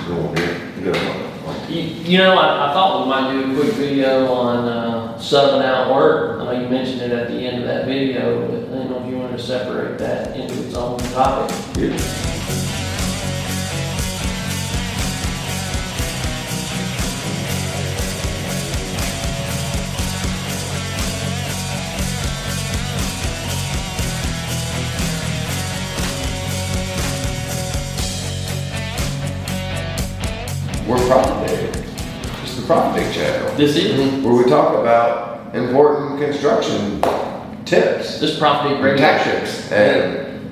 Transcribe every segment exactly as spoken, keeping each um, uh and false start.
Go on, yeah. Go on. You, you know, I, I thought we might do a quick video on uh, subbing out work. I know you mentioned it at the end of that video, but I don't know if you wanted to separate that into its own topic. Yeah. We're Profit Dig. It's the Profit Dig channel. This is? Where we talk about important construction tips, This Profit Dig radio. tactics, and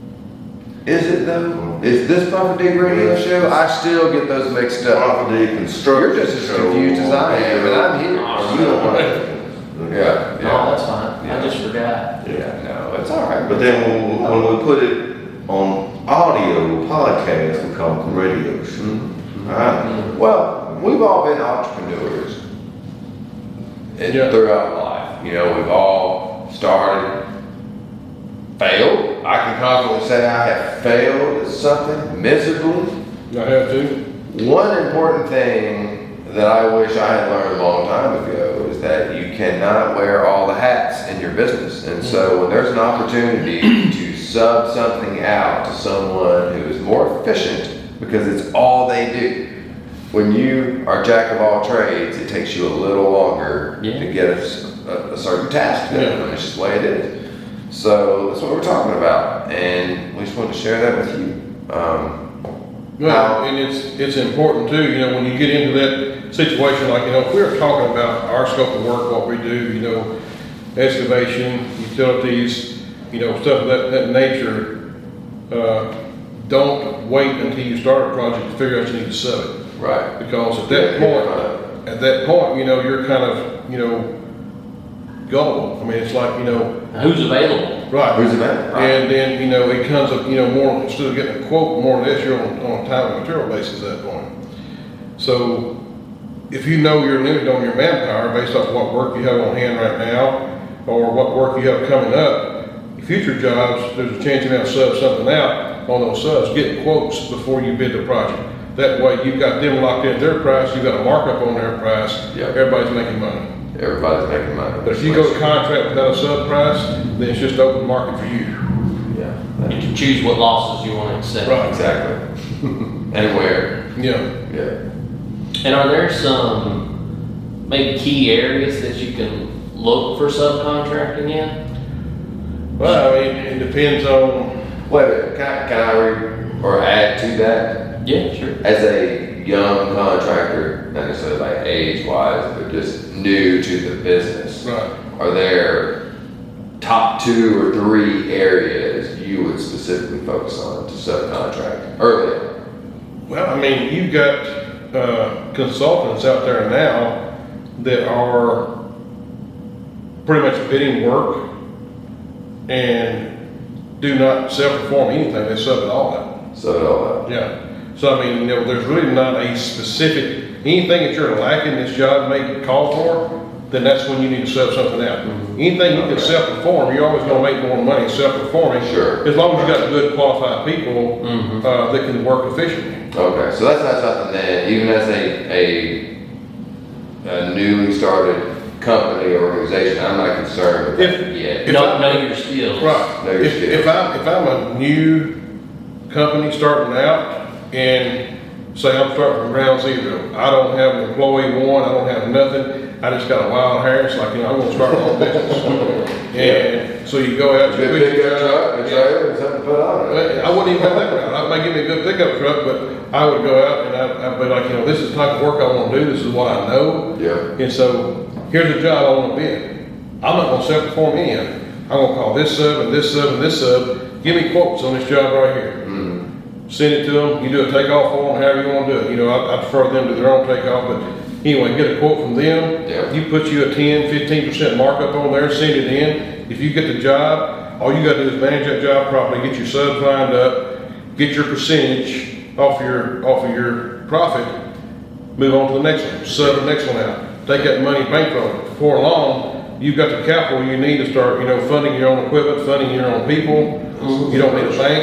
is it though? Is this Profit Dig radio show? I still get those mixed up. Profit Dig construction. You're just as confused as I am, and I'm here. You don't want to. Yeah, No, yeah. that's fine. I Yeah. just forgot. Yeah, no, it's all right. But then when, we- when we put it on audio podcast, we call them radio show. Mhm. Alright? Well, we've all been entrepreneurs and Yeah. throughout life. You know, we've all started, failed. I can confidently say I have failed at something miserably. I have to. One important thing that I wish I had learned a long time ago is that you cannot wear all the hats in your business. And so when there's an opportunity to sub something out to someone who is more efficient because it's all they do. When you are jack of all trades, it takes you a little longer Yeah. to get a, s- a- a certain task done. Yeah. It's just the way it is. So that's what we're talking about. And we just wanted to share that with you. Um, Well, How- and it's, it's important too, you know, when you get into that situation, like, you know, if we're talking about our scope of work, what we do, you know, excavation, utilities, you know, stuff of that, that nature, uh, don't wait until you start a project to figure out you need to sub it. right. Because at that Yeah, point, yeah. at that point, you know, you're kind of, you know, gullible. I mean, it's like, you know, Who's available? right. Who's the man? Right. And then, you know, it comes up, you know, more, instead of getting a quote, more or less, you're on, on a time and material basis at that point. So, if you know you're limited on your manpower based off what work you have on hand right now, or what work you have coming up, future jobs, there's a chance you're gonna sub something out on those subs, get quotes before you bid the project. That way, you've got them locked in their price, you've got a markup on their price, Yeah. everybody's making money. Everybody's making money. But if you go to contract without a sub price, then it's just open market for you. Yeah. You can choose what losses you want to accept. Right. Exactly. And where? Yeah. Yeah. And are there some maybe key areas that you can look for subcontracting in? Well, I mean, it depends on, Wait a minute, can I, can I re- or add to that? Yeah, sure. As a young contractor, not necessarily like age wise, but just new to the business, right. are there top two or three areas you would specifically focus on to subcontract early on? Well, I mean, you've got uh, consultants out there now that are pretty much bidding work and do not self-perform anything, they sub it all out. So it all out. Yeah. So, I mean, you know, there's really not a specific, anything that you're lacking this job may call for, then that's when you need to sub something out. Anything you can Okay. self-perform, you're always gonna make more money self-performing. Sure. As long as you got good qualified people, Mhm. uh, that can work efficiently. Okay, so that's not something that, even as a, a, a newly started company or organization, I'm not concerned with If- that yet. if Know, I- know your skills. Right. Know your If, skills. if I'm, if I'm a new company starting out and say I'm starting from ground zero, I don't have an employee one, I don't have nothing, I just got a wild hair, it's like, you know, I'm gonna start my own business. And so you go out, you Good quit your pickup truck, job. a Yeah. trailer, and something to put on Well, it. I wouldn't even go that route. I might give me a good pickup truck, but I would go out and I, I'd be like, you know, this is the type of work I wanna do, this is what I know. Yeah, And so, here's a job I wanna bid. I'm not gonna self-perform any of it. I'm gonna call this sub and this sub and this sub, give me quotes on this job right here. mm, Send it to them, you do a takeoff for them, however you wanna do it. You know, I, I prefer them to do their own takeoff, but anyway, get a quote from them. Yeah. You put you a ten, fifteen percent markup on there, send it in. If you get the job, all you gotta do is manage that job properly, get your subs lined up, get your percentage off your, off of your profit, move on to the next one, sub the next one out. Take that money, bankroll it. Before long, you've got the capital you need to start, you know, funding your own equipment, funding your own people. You don't need a bank.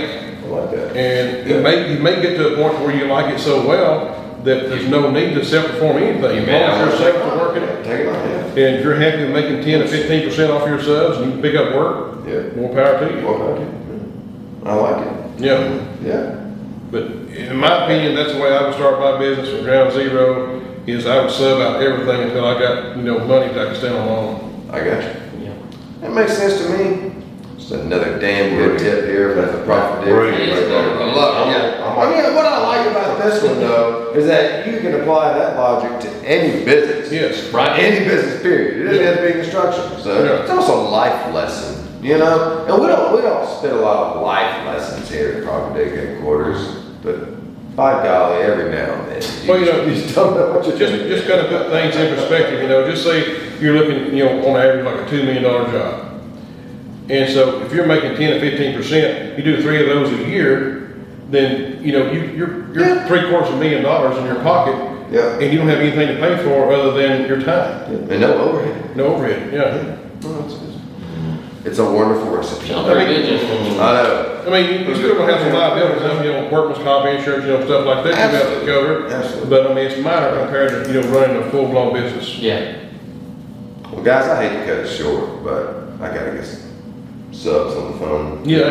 I like that. And you may, you may get to a point where you like it so well that there's no need to self-perform anything. As long as you're safe to working it, Take it on, yeah. and you're happy with making ten to fifteen percent off your subs, and you can pick up work, Yeah. more power to you. Well, I do. I like it. Yeah, Yeah. but in my opinion, that's the way I would start my business from ground zero, is I would sub out everything until I got, you know, money that I could stand alone. I got you. Yeah. That makes sense to me. Just another damn good tip here for the profit dig. Great. I love it. Yeah. I mean, what I like about this one though, is that you can apply that logic to any business. Yes. Right. Any business, period. It doesn't have to be construction. So Yeah. it's also a life lesson, you know? And we don't, we don't spit a lot of life lessons here at Profit Dig headquarters, but by golly, every now and then. Well, you know, you just don't know what you're Just, doing. just gotta put things in perspective, you know, just say you're looking, you know, on average like a two million dollar job. And so if you're making ten to fifteen percent, you do three of those a year, then, you know, you, you're, you're Yeah. three quarters of a million dollars in your pocket. Yeah. And you don't have anything to pay for other than your time, And no overhead. no overhead, yeah. Well, it's, it's a wonderful recipe. Sounds very good, Justin. I know. I mean, you- you still gonna have some liabilities, I mean, you know, workman's comp insurance, you know, stuff like that, you have to Absolutely. cover. Absolutely. But I mean, it's minor compared to, you know, running a full-blown business. Yeah. Well, guys, I hate to cut it short, but I gotta get some subs on the phone. Yeah.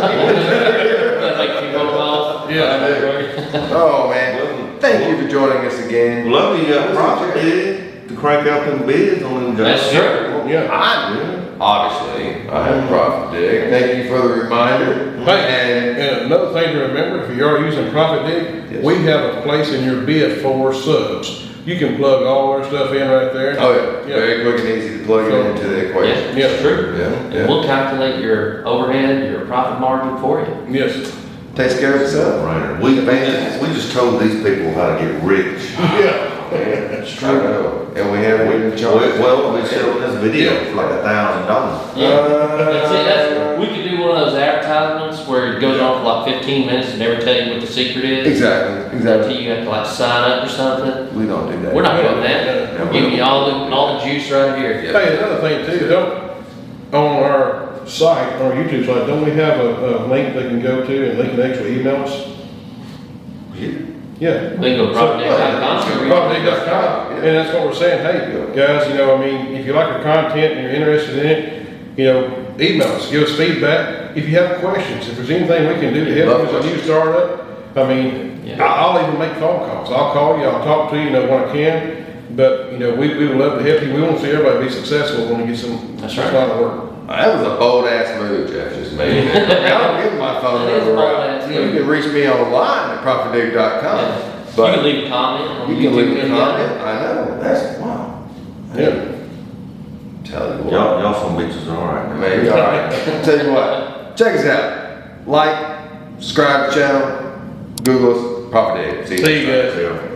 That make you go off. Yeah. Oh, man. Thank you for joining us again. Love you got profit dig to crank out them bids on them jobs. That's true. Yeah. I, obviously, I have Profit Dig. Thank you for the reminder. Hey, And and another thing to remember, if you are using Profit Dig, Yes. we have a place in your bid for subs. You can plug all our stuff in right there. oh yeah, Yeah. very quick and easy to plug it into the Yeah, equation. it's true. Yeah, And yeah. we'll calculate your overhead, your profit margin for you. Yes. Takes care of itself. Right. We, we just, we just told these people how to get rich. Yeah. It's true. I know. And we have, we didn't charge. Well, we showed this video for like a thousand dollars. Yeah. That's it, that's, we could do one of those advertisements where it goes on for like fifteen minutes and never tell you what the secret is. Exactly, Until exactly. you have to like sign up or something. We don't do that. We're not doing Yeah. that. We're giving you all the, all the juice right here. Hey, another thing too, don't, on our site, our YouTube site, don't we have a, a link they can go to and they can actually email us? Yeah. We can go to profit dig dot com. Profit Dig dot com. And that's what we're saying, hey, guys, you know, I mean, if you like our content and you're interested in it, you know, email us, give us feedback. If you have questions, if there's anything we can do to help you as a new startup, I mean, Yeah. I- I'll even make phone calls. I'll call you, I'll talk to you, you know, when I can. But, you know, we, we would love to help you. We want to see everybody be successful when we get some, That's some right. line of work. That was a bold ass move Jeff just made. I don't give my phone That is a number bold out. ass You move. can reach me online at profit dig dot com. Yeah. You But can leave a comment on you YouTube. can leave a video. comment. I know. That's wow. Yeah. Tell you what. Y'all, y'all some bitches are alright. Maybe, all right. Tell you what, check us out. Like, subscribe to the channel, Google us, Profit Dig. See you guys. Yeah.